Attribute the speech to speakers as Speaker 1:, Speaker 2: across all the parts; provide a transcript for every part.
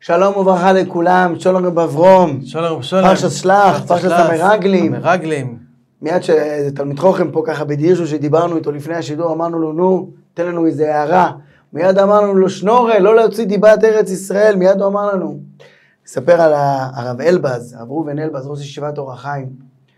Speaker 1: שלום וברכה לכולם, שלום רב אברום.
Speaker 2: שלום.
Speaker 1: פרשת שלח, פרשת המרגלים.
Speaker 2: המרגלים.
Speaker 1: מיד שתלמיד חוכם פה ככה בדירשו שדיברנו איתו לפני השידור, אמרנו לו, נו, תן לנו איזה הערה. מיד אמרנו לו, שנורא, לא להוציא דיבת ארץ ישראל, מיד הוא אמר לנו. נספר על הרב אלבז, הרב ראובן אלבז, ראש ישיבת אור החיים.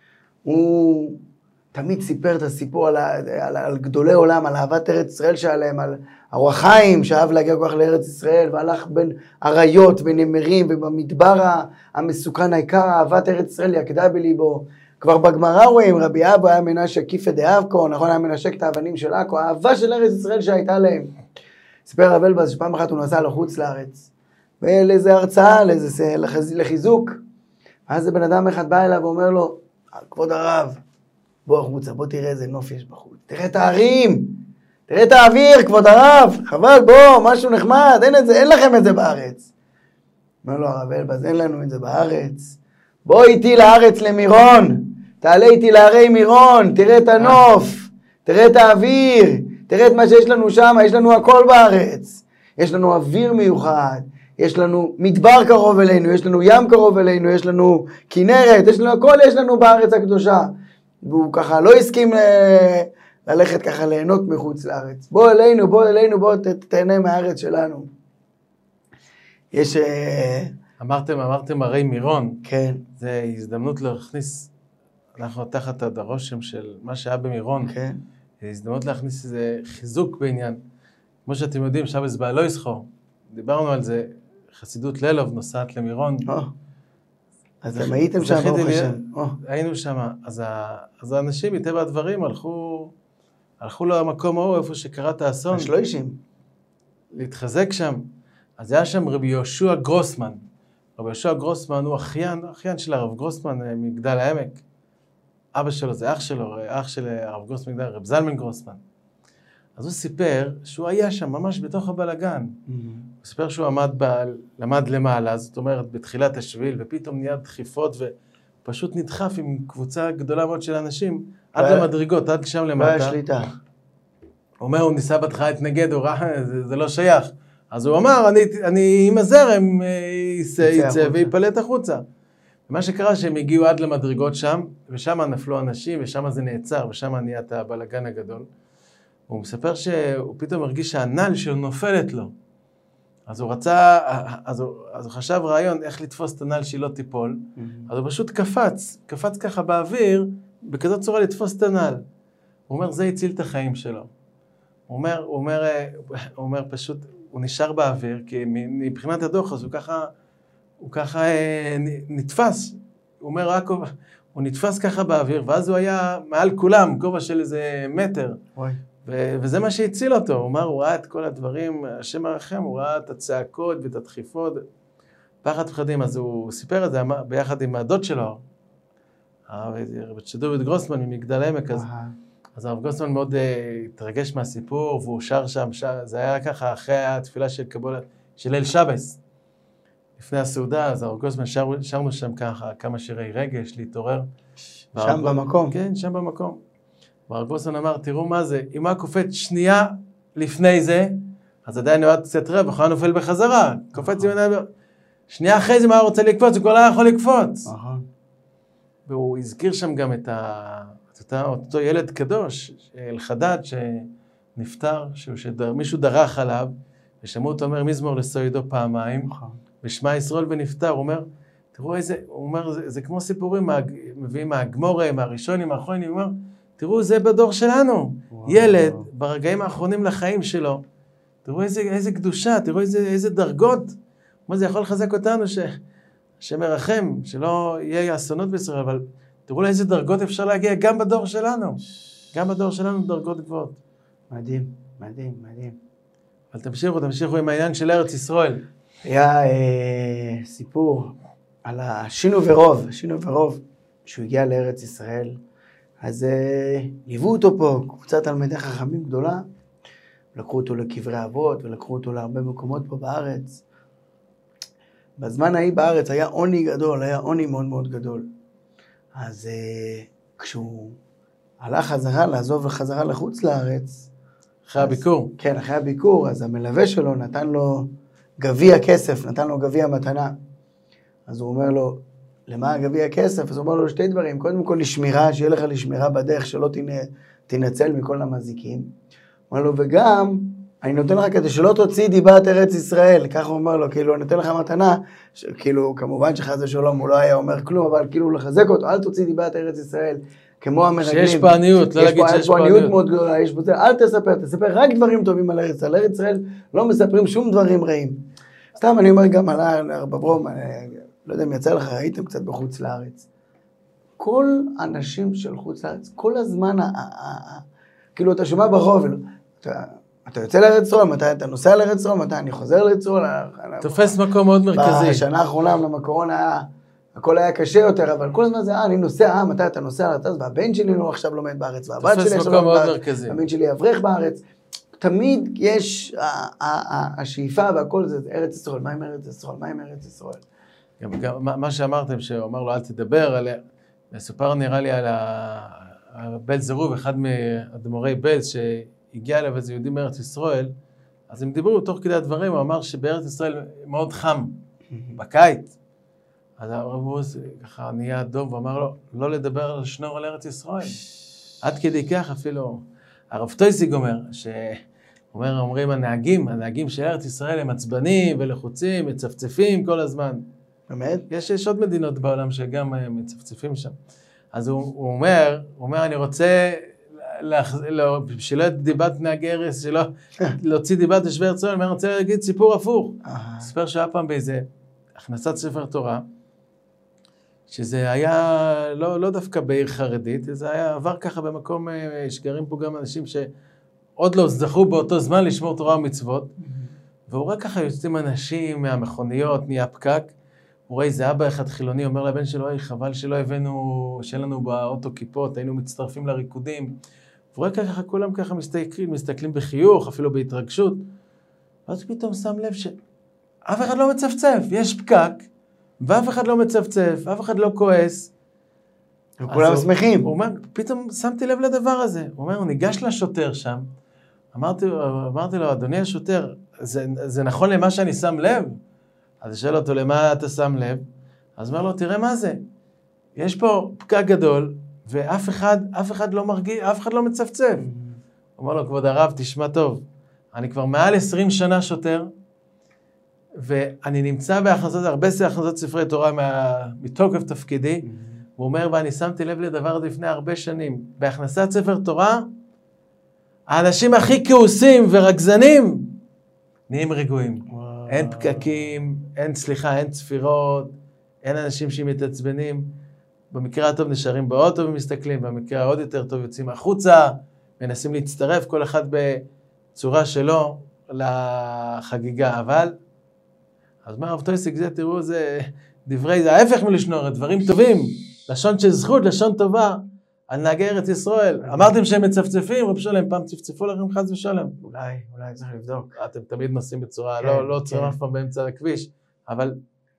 Speaker 1: הוא תמיד סיפר את הסיפור על גדולי עולם, על אהבת ארץ ישראל שעליהם, על אור החיים שאהב להגיע כל כך לארץ ישראל, והלך בין אריות ונמרים, ובמדבר המסוכן העיקר, אהבת ארץ ישראל יקדה בליבו. כבר בגמרא רואים, רבי אבא היה מנשק כיפא דאבקו, נכון, היה מנשק את האבנים של עכו, האהבה של ארץ ישראל שהייתה להם. סיפר הרב אלבז שפעם אחת הוא נסע לחוץ לארץ, ולאיזה הרצאה, לחיזוק. אז זה בן אדם אחד בא אליו ואומר לו, כבוד הרב, בוא החוצה, בוא תראה איזה נוף יש בחוץ, תראה את הערים, תראה את האוויר, כבוד הרב, חבל, בוא, משהו נחמד, אין לכם את זה בארץ. אומר לו הרב אלבז, אין לנו את זה בארץ. בוא איתי לארץ למירון, תעלה איתי להרי מירון, תראה את הנוף, תראה את האוויר, תראה את מה שיש לנו שם, יש לנו הכל בארץ. יש לנו אוויר מיוחד, יש לנו מדבר קרוב אלינו, יש לנו ים קרוב אלינו, יש לנו כנרת, יש לנו הכל, יש לנו בארץ הקדושה. והוא ככה לא הסכים ללכת ככה ליהנות מחוץ לארץ. בוא אלינו, בוא תהנה מהארץ שלנו. יש...
Speaker 2: אמרתם הרי מירון.
Speaker 1: כן.
Speaker 2: זה הזדמנות להכניס, אנחנו תחת הרושם של מה שהיה במירון.
Speaker 1: כן.
Speaker 2: זה הזדמנות להכניס איזה חיזוק בעניין. כמו שאתם יודעים, שבס בעלו יסחור. דיברנו על זה, חסידות לילוב נוסעת למירון.
Speaker 1: אז הם הייתם שם, ברוך השם.
Speaker 2: היינו שם. אז האנשים מטבע הדברים הלכו למקום ההוא, איפה שקראת האסון.
Speaker 1: השלושים.
Speaker 2: להתחזק שם. אז היה שם רבי יהושע גרוסמן. רבי יהושע גרוסמן הוא אחיין של הרב גרוסמן מגדל העמק. אבא שלו זה אח שלו, אח של הרב גרוסמן מגדל, רב זלמן גרוסמן. אז הוא סיפר שהוא היה שם ממש בתוך הבלגן. הוא סיפר שהוא למד למעלה, זאת אומרת בתחילת השביל, ופתאום נהיה דחיפות ופשוט נדחף עם קבוצה גדולה מאוד של אנשים, עד למדרגות, עד שם למטה.
Speaker 1: בעיה שליטה.
Speaker 2: הוא אומר, הוא ניסה בהתחלה להתנגד, הוא ראה, זה לא שייך. אז הוא אמר, אני עם הזרם יצא ויפלט החוצה. ומה שקרה שהם הגיעו עד למדרגות שם, ושם נפלו אנשים, ושם זה נעצר, ושם נהיה את הבלגן הגדול. הוא מספר שהוא פתאום הרגיש שהנעל שלו נופלת לו. אז הוא רצה, אז הוא חשב רעיון איך לתפוס את הנעל שהיא לא תיפול, אז הוא פשוט קפץ ככה באוויר, בכזאת צורה לתפוס את הנעל. הוא אומר, זה הציל את החיים שלו. הוא אומר פשוט, הוא נשאר באוויר, כי מבחינת הדוח אז הוא ככה נתפס. הוא אומר, הוא נתפס ככה באוויר, ואז הוא היה מעל כולם, גובה של איזה מטר. וזה מה שהציל אותו. הוא אמר, הוא ראה את כל הדברים, השם הרחם, הוא ראה את הצעקות ואת הדחיפות, פחד פחדים. אז הוא סיפר את זה ביחד עם הדוד שלו, רב דוד גרוסמן ממגדל העמק. אז הרב גרוסמן מאוד התרגש מהסיפור, והוא שר שם, זה היה ככה אחרי התפילה של קבולה, של ליל שבס. לפני הסעודה, אז הרב גרוסמן שרנו שם ככה כמה שירי רגש, להתעורר.
Speaker 1: שם במקום?
Speaker 2: כן, שם במקום. והרב גרוסמן אמר, תראו מה זה, אם הוא קופץ שנייה לפני זה, אז עדיין הוא היה קצת רב, הוא היה נופל בחזרה, קופץ עם עיניים, שנייה אחרי זה מה הוא רוצה לקפוץ, הוא כבר לא יכול לקפוץ. והוא הזכיר שם גם את אותו ילד קדוש, אלחדד, שנפטר, מישהו דרך עליו, ושמעו אותו אומר מזמור לסוידו פעמיים, ושמע ישראל ונפטר. הוא אומר, תראו איזה, הוא אומר, זה כמו סיפורים, מביאים מהגמורה, מהראשונים, מהאחרונים, הוא אומר, תראו, זה בדור שלנו. ילד, ברגעים האחרונים לחיים שלו, תראו איזה קדושה, תראו איזה דרגות. מה זה יכול לחזק אותנו שמרחם, שלא יהיה אסונות בישראל, אבל תראו לאיזה דרגות אפשר להגיע גם בדור שלנו. גם בדור שלנו דרגות גבוהות.
Speaker 1: מדהים, מדהים, מדהים.
Speaker 2: אבל תמשיכו עם העניין של ארץ ישראל.
Speaker 1: היה סיפור על השינו ורוב, שהוא הגיע לארץ ישראל. אז ליוו אותו פה, קבוצת תלמידי חכמים גדולה, לקחו אותו לקברי אבות, ולקחו אותו להרבה מקומות פה בארץ. בזמן ההיא בארץ היה עוני גדול, היה עוני מאוד מאוד גדול. אז כשהוא הלך חזרה, לעזוב וחזרה לחוץ לארץ,
Speaker 2: אחרי הביקור.
Speaker 1: כן, אחרי הביקור, אז המלווה שלו נתן לו גביע כסף, נתן לו גביע מתנה. אז הוא אומר לו, למה גביע כסף? אז הוא אומר לו שתי דברים, קודם כל לשמירה, שיהיה לך לשמירה בדרך, שלא תנצל מכל המזיקים. הוא אומר לו, וגם, אני נותן לך כדי שלא תוציא דיבת ארץ ישראל, ככה הוא אומר לו, כאילו, אני נותן לך מתנה, כאילו, כמובן שחס ושלום הוא לא היה אומר כלום, אבל כאילו לחזק אותו, אל תוציא דיבת ארץ ישראל, כמו המרגלים.
Speaker 2: שיש פה עניות, לא להגיד שיש פה עניות.
Speaker 1: יש פה עניות מאוד גדולה, יש פה זה, אל תספר רק דברים טובים על ארץ ישראל. ארץ ישראל לא מספרים שום דברים רעים. סתם אני אומר גם על הרב אברום, לא יודע אם יצא לך, ראיתם קצת בחוץ לארץ. כל אנשים של חוץ לארץ, כל הזמן, כאילו אתה שומע ברחוב, אתה יוצא לארץ ישראל, מתי אתה נוסע לארץ ישראל, מתי אני חוזר לארץ ישראל.
Speaker 2: תופס מקום מאוד מרכזי.
Speaker 1: בשנה האחרונה, אמנם הקורונה הכל היה קשה יותר, אבל כל הזמן זה, אני נוסע, מתי אתה נוסע לטס, והבן שלי לא עכשיו לומד בארץ, והבת שלי עכשיו לומד בארץ, הבן שלי אברך בארץ. תמיד יש השאיפה והכל זה, ארץ ישראל, מה עם ארץ ישראל, מה עם ארץ ישראל?
Speaker 2: גם מה שאמרתם, שהוא אמר לו, אל תדבר עליה, מסופר נראה לי על בלז זרוב, אחד מאדמו"רי בלז, שהגיע אליו איזה יהודי מארץ ישראל, אז הם דיברו תוך כדי הדברים, הוא אמר שבארץ ישראל מאוד חם, בקיץ. אז הרב עוז ככה נהיה אדום ואמר לו, לא לדבר על שנור על ארץ ישראל. עד כדי כך אפילו, הרב טויסיג אומר, אומרים הנהגים של ארץ ישראל הם עצבנים ולחוצים, מצפצפים כל הזמן.
Speaker 1: באמת?
Speaker 2: יש עוד מדינות בעולם שגם מצפצפים שם. אז הוא אומר, אני רוצה, שלא את דיבת נהגי ארץ, שלא להוציא דיבת תושבי ארץ ישראל, אני רוצה להגיד סיפור הפוך. ספר שהיה פעם באיזה הכנסת ספר תורה, שזה היה לא דווקא בעיר חרדית, זה היה עבר ככה במקום שגרים פה גם אנשים שעוד לא זכו באותו זמן לשמור תורה ומצוות, והוא רואה ככה יוצאים אנשים מהמכוניות, נהיה פקק, הוא רואה איזה אבא אחד חילוני, אומר לבן שלו, חבל שלא הבאנו, שאין לנו באוטו כיפות, היינו מצטרפים לריקודים, הוא רואה ככה, כולם ככה מסתכלים בחיוך, אפילו בהתרגשות, ואז פתאום שם לב שאף אחד לא מצפצף, יש פקק, ואף אחד לא מצפצף, אף אחד לא כועס.
Speaker 1: וכולם שמחים.
Speaker 2: הוא אומר, פתאום שמתי לב לדבר הזה. הוא אומר, הוא ניגש לשוטר שם, אמרתי לו, אדוני השוטר, זה נכון למה שאני שם לב? אז שאל אותו, למה אתה שם לב? אז אומר לו, תראה מה זה. יש פה פקק גדול, ואף אחד לא מרגיש, אף אחד לא מצפצף. הוא אומר לו, כבוד הרב, תשמע טוב, אני כבר מעל 20 שנה שוטר, ואני נמצא בהכנסות, הרבה הכנסות ספרי תורה מתוקף תפקידי, הוא אומר, ואני שמתי לב לדבר הזה לפני הרבה שנים, בהכנסת ספר תורה, האנשים הכי כעוסים ורגזנים, נהיים רגועים. אין פקקים, אין צפירות, אין אנשים שמתעצבנים, במקרה הטוב נשארים באוטו ומסתכלים, במקרה העוד יותר טוב יוצאים החוצה, מנסים להצטרף כל אחד בצורה שלו לחגיגה, אבל אז מה הרב טויסיג זה, תראו, זה דברי, זה ההפך מלשנור, דברים טובים, לשון של זכות, לשון טובה, על נהגי ארץ ישראל. אמרתם שהם מצפצפים, רב שלם, פעם צפצפו לכם חס ושלם.
Speaker 1: אולי צריך לבדוק.
Speaker 2: אתם תמיד נוסעים בצורה, לא עוצרים אף פעם באמצע הכביש, אבל,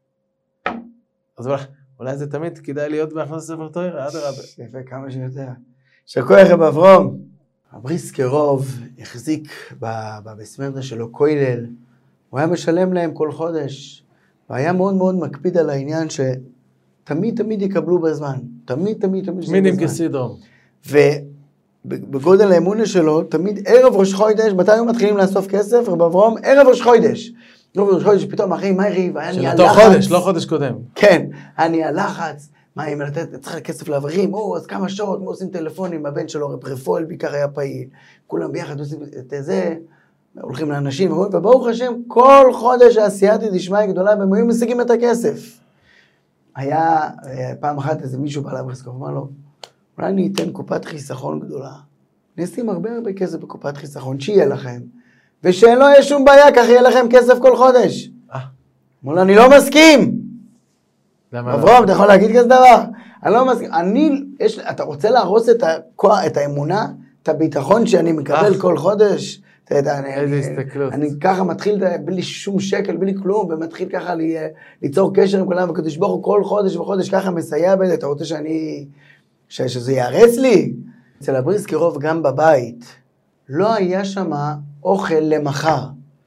Speaker 2: אז אולי זה תמיד כדאי להיות בהכנסת ספר תורה, אדרבה.
Speaker 1: יפה, כמה שיותר. שכוח רב אברום, הבריסקרוב החזיק בסמרטה שלו כולל, הוא היה משלם להם כל חודש, והיה מאוד מאוד מקפיד על העניין שתמיד יקבלו בזמן, תמיד
Speaker 2: מינים כסידום.
Speaker 1: ובגודל האמונה שלו, תמיד ערב ראש חודש, מתי הם מתחילים לאסוף כסף? רב אברום, ערב ראש חודש. ערב ראש חודש, פתאום אחי, מה יריב? היה נהיה לחץ.
Speaker 2: של אותו חודש, לא חודש קודם.
Speaker 1: כן, היה נהיה לחץ. מה, אם צריך כסף לאברכים? אז כמה שעות, עושים טלפונים, הבן שלו, רב רפואל בעיקר היה פעיל. כולם ביחד עושים את זה. הולכים לאנשים, וברוך השם, כל חודש העשייתי דשמיא גדולה, והם היו משיגים את הכסף. היה פעם אחת איזה מישהו בעל הבריסקרוב, אמר לו, אולי אני אתן קופת חיסכון גדולה, אני אשים הרבה כסף בקופת חיסכון, שיהיה לכם, ושלא יהיה שום בעיה, כך יהיה לכם כסף כל חודש. אמרו לו, אני לא מסכים. אברום, אתה יכול להגיד כזה דבר? אני לא מסכים. אתה רוצה להרוס את האמונה, את הביטחון שאני מקבל כל חודש? אני ככה מתחיל בלי שום שקל, בלי כלום, ומתחיל ככה ליצור קשר עם כולם, וכדי שבור כל חודש וחודש ככה מסייע בזה, אתה רוצה שזה יערץ לי? אצל הבריסקרוב גם בבית, לא היה שם אוכל למחר.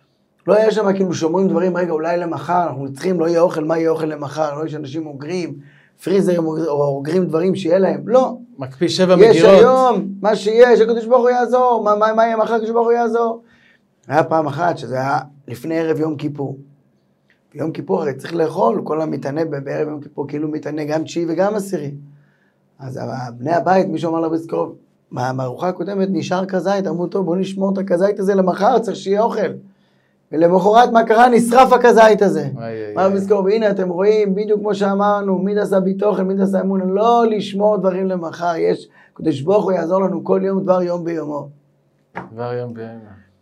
Speaker 1: לא היה שם כאילו שומרים דברים, רגע, אולי למחר, אנחנו צריכים, לא יהיה אוכל, מה יהיה אוכל למחר? לא יש אנשים אוגרים, פריזרים או אוגרים דברים שיהיה להם, לא.
Speaker 2: מקפיא 7 מגירות.
Speaker 1: יש היום, מה שיש, הקדוש ברוך הוא יעזור, מה יהיה מחר, הקדוש ברוך הוא יעזור. היה פעם אחת, שזה היה לפני ערב יום כיפור. ביום כיפור הרי צריך לאכול, כל המתענה בערב יום כיפור, כאילו מתענה גם 9 וגם 10. אז בני הבית, מישהו אמר לבית קרוב, מהארוחה הקודמת נשאר כזית, אמרו טוב, בוא נשמור את הכזית הזה למחר, צריך שיהיה אוכל. ולמחרת מה קרה? נשרף הכזית הזה. אמר לבית קרוב, הנה אתם רואים, בדיוק כמו שאמרנו, מי דעשה ביטוחן, מי דעשה אמונה, לא לשמור דברים למחר, יש, קדוש ברוך הוא יעזור לנו כל יום דבר יום ביומו.
Speaker 2: דבר יום ביומו.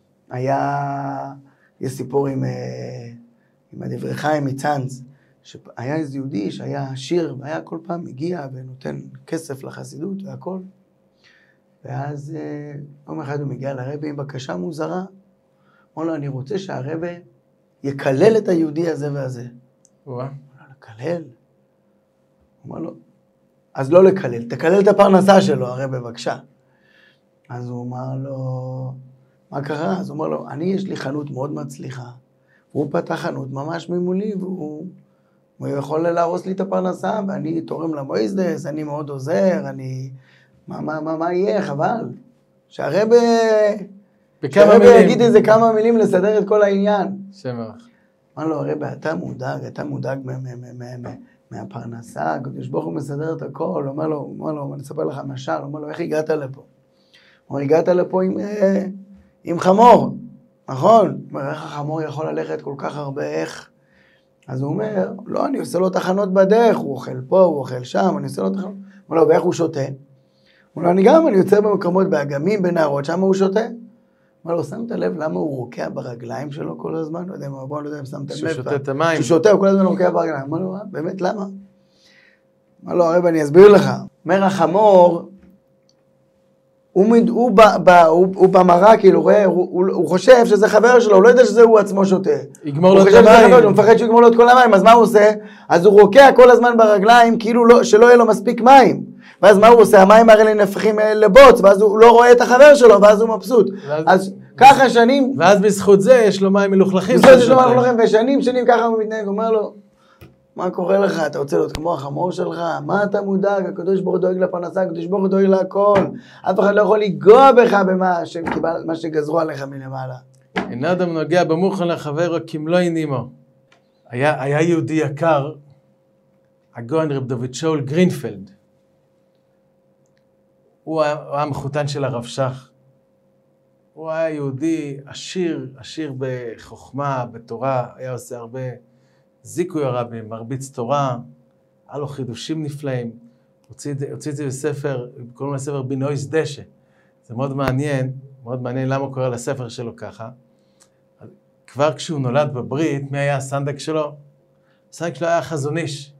Speaker 1: יש סיפור עם הדברי חיים מצאנז, שהיה איזה יהודי שהיה עשיר, והיה כל פעם מגיע ונותן כסף לחסידות והכל. ואז יום אחד הוא מגיע לרבי עם בקשה מוזרה. אמר לו, אני רוצה שהרבי יקלל את היהודי הזה והזה.
Speaker 2: וואה.
Speaker 1: לקלל? הוא אמר לו, אז לא לקלל, תקלל את הפרנסה שלו, הרבי בבקשה. אז הוא אמר לו, מה קרה? אז הוא אמר לו, יש לי חנות מאוד מצליחה. הוא פתח חנות ממש ממולי, והוא יכול להרוס לי את הפרנסה, ואני תורם למויזדס, אני מאוד עוזר, מה יהיה? חבל. שהרבי יגיד איזה כמה מילים לסדר את כל העניין.
Speaker 2: שמח.
Speaker 1: אמר לו, הרבי, אתה מודאג מהפרנסה, הקדוש ברוך הוא מסדר את הכל. אומר לו, אני אספר לך משל, אומר לו, איך הגעת לפה? הוא אומר, הגעת לפה עם חמור, נכון? אומר, איך החמור יכול ללכת כל כך הרבה, איך? אז הוא אומר, לא, אני עושה לו תחנות בדרך, הוא אוכל פה, הוא אוכל שם, אני עושה לו תחנות. אומר לו, ואיך הוא שותה? אומר לו, אני יוצא במקומות, באגמים, בנערות, שם הוא שותה. אומר לו, שמת לב למה הוא רוקע ברגליים שלו כל הזמן? לא יודע אם שמת לב.
Speaker 2: שהוא שותה את המים.
Speaker 1: שהוא שותה, הוא כל הזמן רוקע ברגליים. אומר לו, באמת, למה? אומר לו, הרב, אני אסביר לך. אומר, החמור, הוא במראה, כאילו, רואה, הוא חושב שזה חבר שלו, הוא לא יודע שזה הוא עצמו שותה.
Speaker 2: יגמור לו את המים.
Speaker 1: הוא מפחד שהוא יגמור לו את כל המים, אז מה הוא עושה? אז הוא רוקע כל הזמן ברגליים, כאילו שלא יהיה לו מספיק מים. ואז מה הוא עושה? המים הרי נהפכים לבוץ, ואז הוא לא רואה את החבר שלו, ואז הוא מבסוט. אז ככה שנים...
Speaker 2: ואז בזכות זה יש לו מים מלוכלכים.
Speaker 1: בזכות יש לו מים מלוכלכים, ושנים ככה הוא מתנהג, הוא אומר לו, מה קורה לך? אתה רוצה להיות כמו החמור שלך? מה אתה מודאג? הקדוש ברוך הוא דואג לפרנסה, הקדוש ברוך הוא דואג להכל. אף אחד לא יכול לגוע בך במה שגזרו עליך מלמעלה.
Speaker 2: אין אדם נוגע במוחן לחברו כמלוא נימו. היה יהודי יקר, הגאון רב דוד שאול גרינפלד. הוא היה מחותן של הרב שך. הוא היה יהודי עשיר בחוכמה, בתורה, היה עושה הרבה זיקוי הרבים, מרביץ תורה, היה לו חידושים נפלאים. הוציא את זה בספר, קוראים לספר בינויס דשא. זה מאוד מעניין למה הוא קורא לספר שלו ככה. כבר כשהוא נולד בברית, מי היה הסנדק שלו? הסנדק שלו היה חזון איש.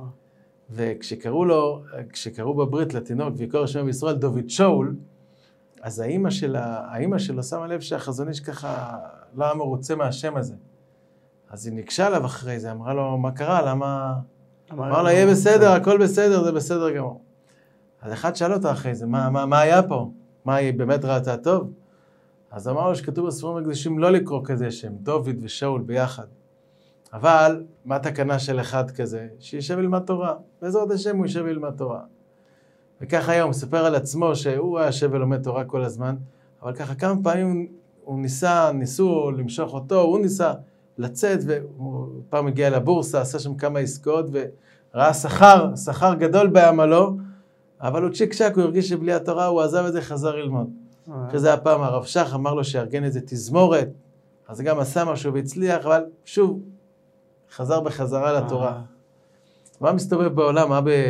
Speaker 2: וכשקראו בברית לתינוק ויקרא שם בישראל דוד שאול, אז האמא שלו שמה לב שהחזון איש ככה לא היה מרוצה מהשם הזה. אז היא ניגשה עליו אחרי זה, אמרה לו, מה קרה? למה? אמר לה, יהיה בסדר, הכל בסדר, זה בסדר גמור. אז אחד שאל אותו אחרי זה, מה היה פה? מה, היא באמת ראתה טוב? אז אמר לו שכתוב בספרים הקדושים לא לקרוא כזה שם, דוד ושאול ביחד. אבל, מה התקנה של אחד כזה? שישב ללמד תורה. בעזרת השם הוא ישב ללמד תורה. וכך היום, הוא מספר על עצמו שהוא היה יושב ולומד תורה כל הזמן, אבל ככה כמה פעמים ניסו למשוך אותו, הוא ניסה לצאת, והוא פעם הגיע לבורסה, עשה שם כמה עסקאות, וראה שכר גדול בעמלו, אבל הוא צ'יק צ'ק, הוא הרגיש שבלי התורה, הוא עזב את זה, חזר ללמוד. אחרי זה הפעם הרב שך אמר לו שיארגן איזה תזמורת, אז גם עשה משהו והצליח, אבל שוב, חזר בחזרה לתורה. הוא היה מסתובב בעולם,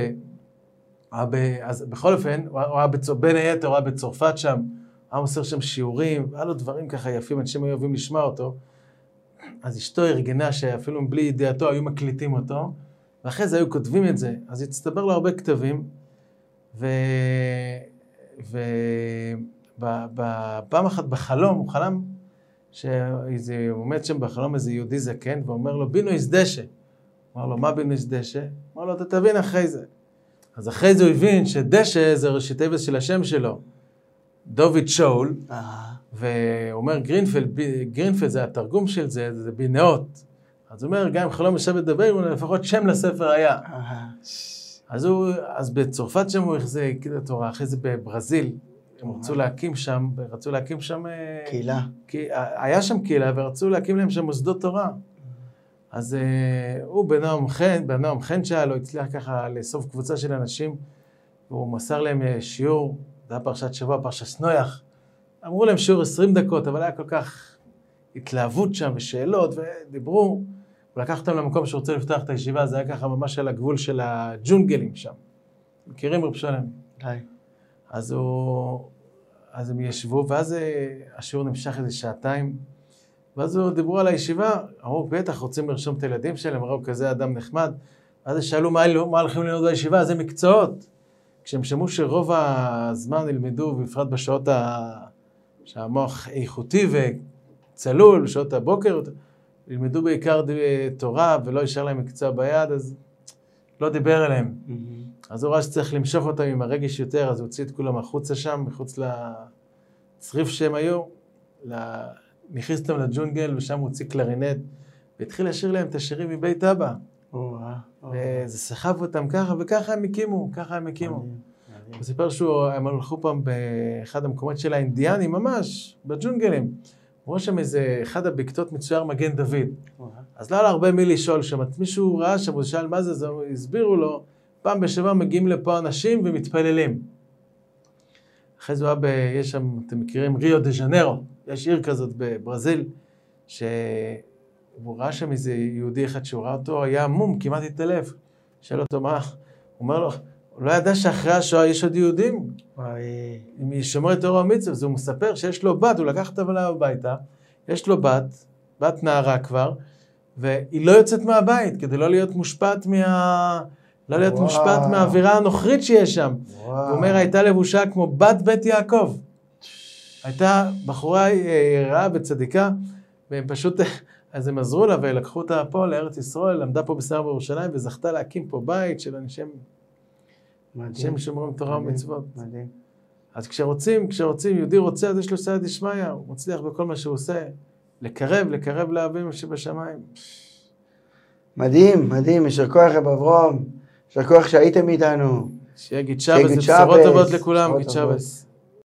Speaker 2: אז בכל אופן, בין היתר, הוא היה בצרפת שם, היה מוסר שם שיעורים, והיה לו דברים ככה יפים, אנשים היו אוהבים לשמוע אותו, אז אשתו ארגנה שאפילו בלי ידיעתו היו מקליטים אותו, ואחרי זה היו כותבים את זה, אז הצטבר לו הרבה כתבים, בפעם אחת בחלום, הוא חלם שהוא עומד שם בחלום איזה יהודי זקן, ואומר לו, בינויס דשא. אמר לו, מה בינויס דשא? אמר לו, אתה תבין אחרי זה. אז אחרי זה הוא הבין שדשא זה ראשי תיבות של השם שלו. דוד שאול, והוא אומר גרינפלד זה התרגום של זה, זה בינאות. אז הוא אומר, גם אם חלום ישב לדבר, לפחות שם לספר היה. אז בצרפת שם הוא החזיק את התורה, אחרי זה בברזיל, הם רצו להקים שם
Speaker 1: קהילה.
Speaker 2: היה שם קהילה, ורצו להקים להם שם מוסדות תורה. אז הוא בנועם חן שהיה לו, הצליח ככה לאסוף קבוצה של אנשים, והוא מסר להם שיעור, זה היה פרשת שבוע, פרשת נויח. אמרו להם שיעור 20 דקות, אבל היה כל כך התלהבות שם ושאלות, ודיברו. הוא לקח אותם למקום שרוצה לפתוח את הישיבה, זה היה ככה ממש על הגבול של הג'ונגלים שם. מכירים רב שלם?
Speaker 1: די.
Speaker 2: אז הם ישבו, ואז השיעור נמשך איזה שעתיים, ואז דיברו על הישיבה, אמרו, בטח רוצים לרשום את הילדים שלהם, ראו כזה אדם נחמד, ואז שאלו מה הולכים ללמוד בישיבה, זה מקצועות. כשהם שמעו שרוב הזמן ילמדו, בפרט בשעות שהמוח איכותי וצלול, שעות הבוקר, ילמדו בעיקר תורה ולא יישאר להם מקצוע ביד, אז לא דיבר אליהם. אז הוא ראה שצריך למשוך אותם עם הרגש יותר, אז הוא הוציא את כולם החוצה שם, מחוץ לצריף שהם היו, נכניס אותם לג'ונגל, ושם הוא הוציא קלרינט, והתחיל לשיר להם את השירים מבית אבא. וזה סחב אותם ככה, וככה הם הקימו, הוא סיפר שהם הלכו פעם באחד המקומות של האינדיאנים, ממש, בג'ונגלים. הוא שם איזה אחד הבקתות מצויר מגן דוד. אז לא היה הרבה מי לשאול שם, מישהו ראה שם, הוא שאל מה זה, אז הסבירו לו, פעם בשבוע מגיעים לפה אנשים ומתפללים. אחרי זה יש שם, אתם מכירים, ריו דה ז'נרו, יש עיר כזאת בברזיל, שהוא ראה שם איזה יהודי אחד שהוא ראה אותו, היה מום, כמעט התעלף. שאל אותו מה, הוא אומר לו, הוא לא ידע שאחרי השואה יש עוד יהודים. אם היא שומרת תורה ומצוות, אז הוא מספר שיש לו בת, הוא לקח את הבלה הביתה, יש לו בת נערה כבר, והיא לא יוצאת מהבית, כדי לא להיות מושפעת מהאווירה הנוכרית שיש שם. הוא אומר, הייתה לבושה כמו בת בית יעקב. הייתה בחורה רעה וצדיקה, והם פשוט, אז הם עזרו לה ולקחו אותה פה לארץ ישראל, למדה פה בסער בירושלים, וזכתה להקים פה בית של אנשים שומרים תורה ומצוות.
Speaker 1: מדהים.
Speaker 2: אז כשרוצים, יהודי רוצה, אז יש לו סייעתא דשמיא, הוא מצליח בכל מה שהוא עושה, לקרב לאבינו שבשמיים.
Speaker 1: מדהים, יישר כוח רב אברום, יישר כוח שהייתם איתנו.
Speaker 2: שיהיה גיד שבס, ובשורות טובות לכולם, גיד שבס.